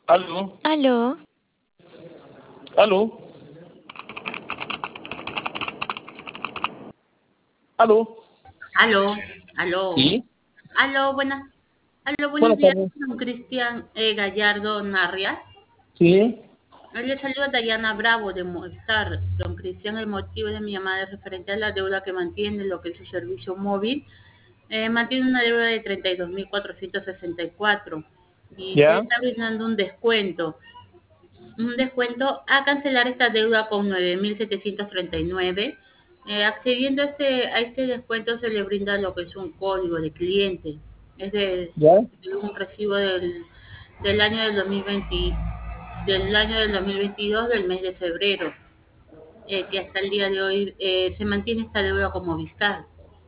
Aló, Aló, aló, aló. Aló, aló, Sí, buenos buenas días, tardes. don Cristian Gallardo Narrias. Sí, Le saluda Dayana Bravo de Movistar. Don Cristian, el motivo de mi llamada es referente a la deuda que mantiene lo que es su servicio móvil. Mantiene una deuda de 32.464 y se le ya, está brindando un descuento a cancelar esta deuda con 9.739. Accediendo a este descuento se le brinda lo que es un código de cliente. Es ya. de un recibo del año del 2020, del año del 2022 del mes de febrero, que hasta el día de hoy se mantiene esta deuda como Vistar.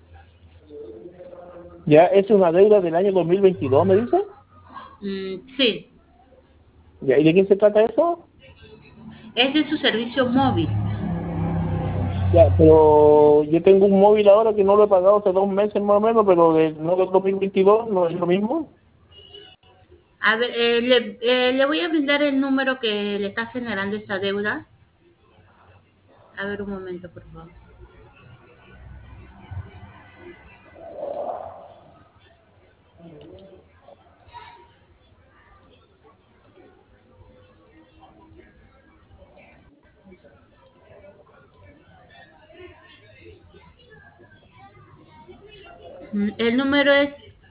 Ya, es una deuda del año 2022, ¿me dice? Sí, Ya, ¿y de qué se trata eso? es de su servicio móvil. Ya, pero yo tengo un móvil ahora que no lo he pagado hace 2 meses más o menos, pero no del 2022, no es lo mismo. A ver, le voy a brindar el número que le está generando esta deuda. A ver, un momento, por favor. El número es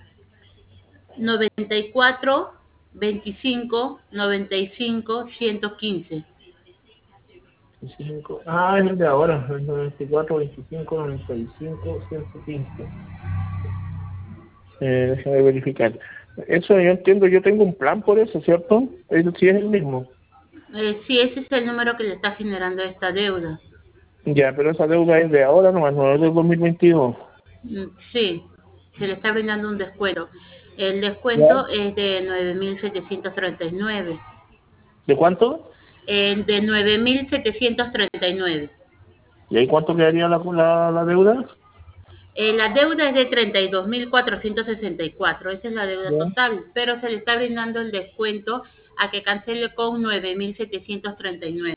94 25 95 115. 25. Ah, es el de ahora, el 94, 25, 95, 115. Déjame verificar. Eso yo entiendo, yo tengo un plan por eso, ¿cierto? Eso sí es el mismo. Sí, ese es el número que le está generando esta deuda. Ya, pero esa deuda es de ahora nomás, no es del 2022. Sí, se le está brindando un descuento. El ¿Ya? descuento es de 9.739. ¿De cuánto? De 9.739. ¿Y ahí cuánto quedaría la deuda? La deuda es de 32.464. Esa es la deuda Ya. total, pero se le está brindando el descuento a que cancele con 9.739.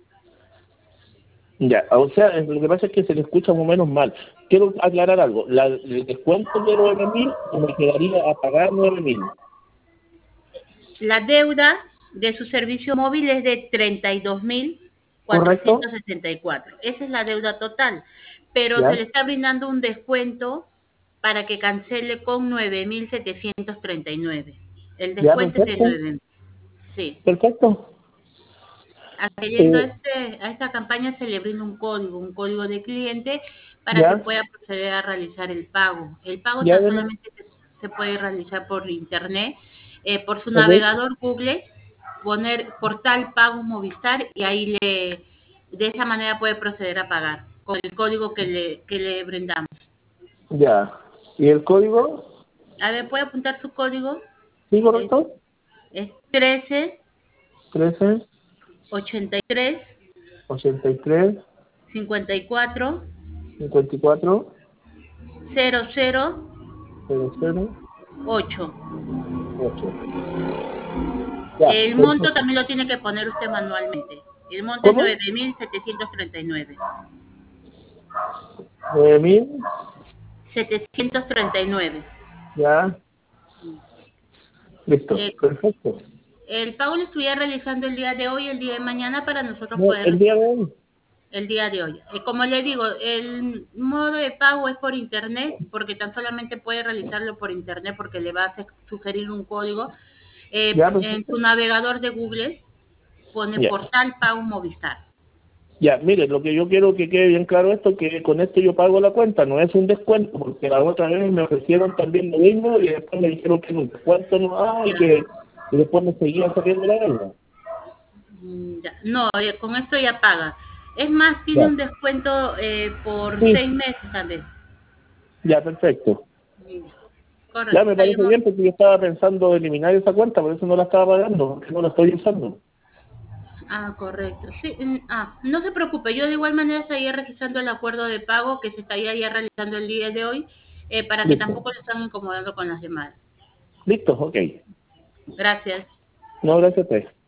Ya, o sea, lo que pasa es que se le escucha más o menos mal. Quiero aclarar algo. El descuento de 9.000 me quedaría a pagar 9.000. La deuda de su servicio móvil es de 32.464. ¿Correcto? Esa es la deuda total, pero se Ya, le está brindando un descuento para que cancele con 9.739. El ya, descuento es de perfecto. 9.000. Sí. Perfecto. Accediendo a, Eh, a esta campaña se le brinda un código de cliente para que ya, pueda proceder a realizar el pago. El pago ya, tan además. solamente se puede realizar por internet, por su Ok, navegador Google, poner portal pago Movistar y ahí de esa manera puede proceder a pagar con el código que le brindamos. ya. ¿Y el código? A ver, ¿puede apuntar su código? ¿Sí, Es, correcto? es 13 13, 83 83, 54 54, 00 00, 8. 8. Ya, El monto perfecto. también lo tiene que poner usted manualmente. El monto es ¿Cómo? 9.739. 9.000, 739. ya, listo. Eh, Perfecto. el pago lo estuviera realizando el día de hoy, el día de mañana, para nosotros No, poder el día de hoy. el día de hoy. Como le digo, el modo de pago es por internet, porque tan solamente puede realizarlo por internet, porque le va a sugerir un código. Ya, En perfecto. su navegador de Google pone Ya. portal pago Movistar. Ya, mire, lo que yo quiero que quede bien claro esto, que con esto yo pago la cuenta, no es un descuento, porque la otra vez me ofrecieron también lo mismo y después me dijeron que un descuento no hay Ya. y después me seguían saliendo la deuda. Ya. No, con esto ya paga. Es más, tiene Ya, un descuento por sí, 6 meses también. ya, perfecto. Ya. Ya Correcto, me está parece bien. bien porque yo estaba pensando eliminar esa cuenta, por eso no la estaba pagando, porque no la estoy usando. Correcto. Sí, no se preocupe, yo de igual manera estaría registrando el acuerdo de pago que se estaría ya realizando el día de hoy, para que Listo, tampoco le están incomodando con las llamadas. listo, ok. Gracias. No, gracias a ti.